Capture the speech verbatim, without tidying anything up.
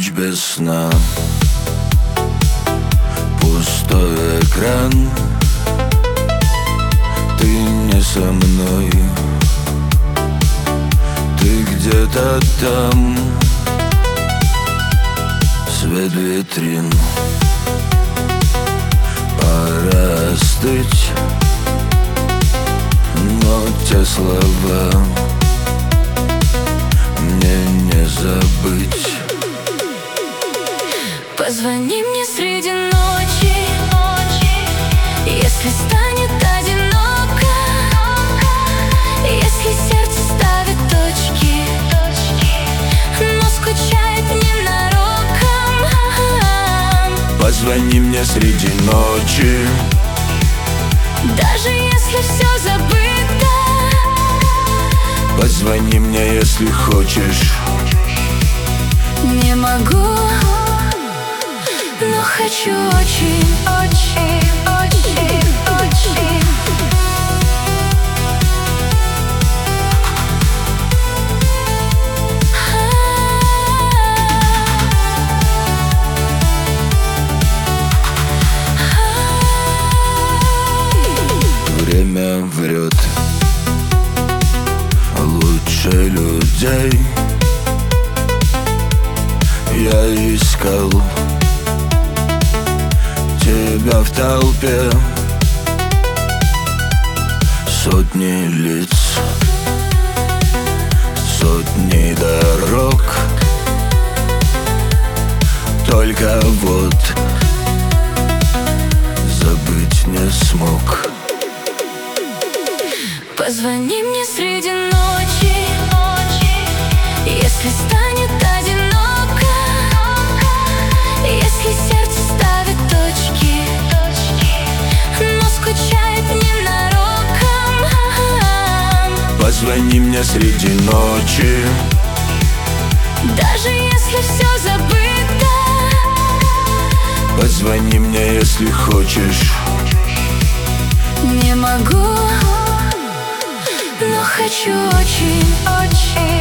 Ночь без сна, пустой экран. Ты не со мной, ты где-то там. Свет витрин, пора остыть, но те слова мне не забыть. Позвони мне среди ночи, если станет одиноко, если сердце ставит точки, но скучает ненароком. Позвони мне среди ночи, даже если все забыто. Позвони мне, если хочешь. Не могу, но хочу очень, очень, очень, очень. Время врет лучше людей. Я искал тебя в толпе, сотни лиц, сотни дорог. Только вот забыть не смог. Позвони мне среди ночи, если станет одиноко, если сердце ставит точки, но скучает ненароком. Позвони мне среди ночи, даже если все забыто. Позвони мне, если хочешь. Не могу, но хочу очень, очень.